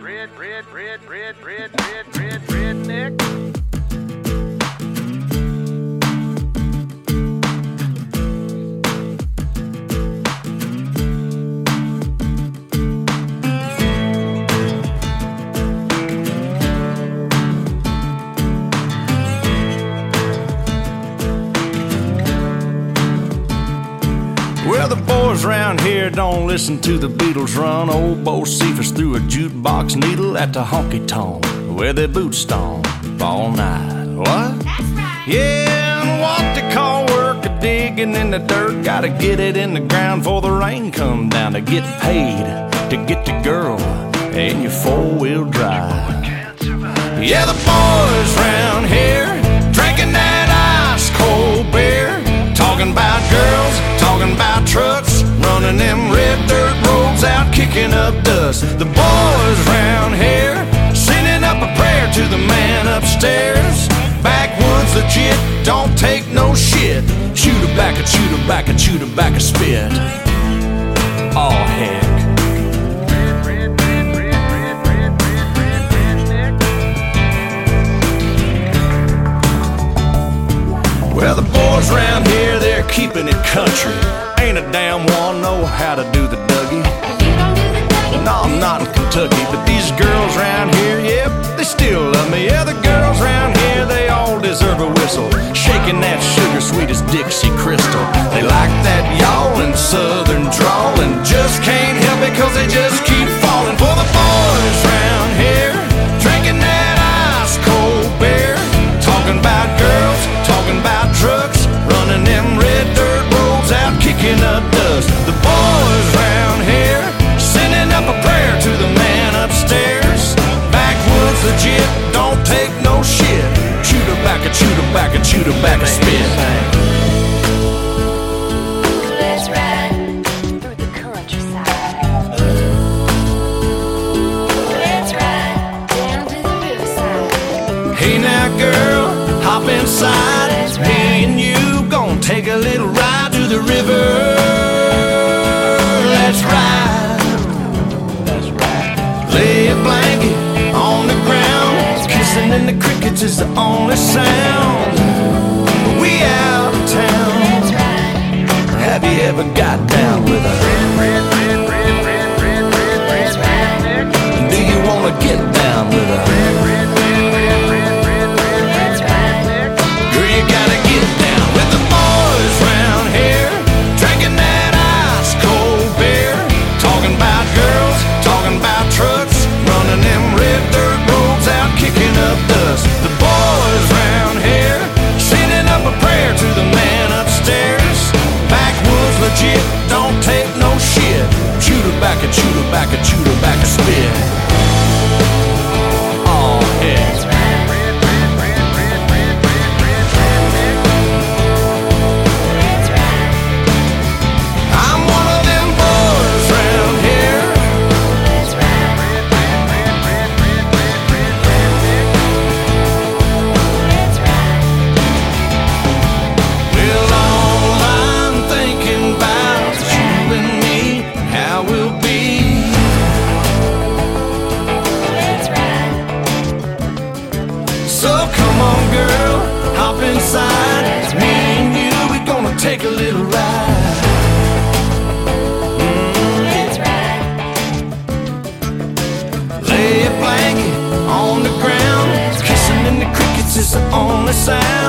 redneck. Well, the boys round here don't listen to the Beatles run. Old Bo Cephas threw a jukebox needle at the honky-tonk where their boots stomp all night. What? That's right. Yeah, and what they call work a digging in the dirt. Gotta get it in the ground before the rain come down to get paid to get the girl in your four-wheel drive. Yeah, the boys round here drinking that ice-cold beer, talking about girls, talking about trucks, running them red dirt roads out, kicking up dust. The boys round here sending up a prayer to the man upstairs. Backwoods legit, don't take no shit. Chew tobacco, chew tobacco, chew tobacco, spit. Oh heck. Well, the boys round here, they're keeping it country. Ain't a damn one know how to do the Dougie. You gon' do the Dougie? No, I'm not in Kentucky, but these girls round here, yep, they still love me. Yeah, the girls round here, they all deserve a whistle, shaking that sugar sweet as Dixie Crystal. They like that y'all and southern drawl and just can't help it cause they just keep falling for the boys round here, drinking that ice cold beer, talking about girls, talking about trucks, running them red dirt roads out, kicking up dust. The boys round here sending up a prayer to the man upstairs. Backwoods legit, don't take no shit. Chew tobacco, chew tobacco, chew tobacco, spit. Let's ride through the countryside. Let's ride down to the riverside. Hey now girl, hop inside. Me and you gon' take a little ride to the river. Let's ride. That's right. Lay a blanket on the ground. Kissing in the crickets is the only sound. We out of town. Let's ride. Have you ever got down with a Let's ride. Do you wanna get down with a Let's ride. Girl, you gotta get down with the boys round here, drinking that ice cold beer, talking about girls, talking about trucks, running them red dirt roads out, kicking up dust. The boys round here sending up a prayer to the man upstairs. Backwoods legit, don't take no shit. Chew tobacco, chew tobacco, chew tobacco, spit. Oh heck. Let's ride. Let's ride. I'm one of them boys round here. Let's ride. Let's ride. Well, all I'm thinking about is you and me, how we'll be. Let's ride. So come on, girl, hop inside. Me and you, we're gonna take a little ride. Let's ride. Lay a blanket on the ground. Kissing in the crickets is the only sound.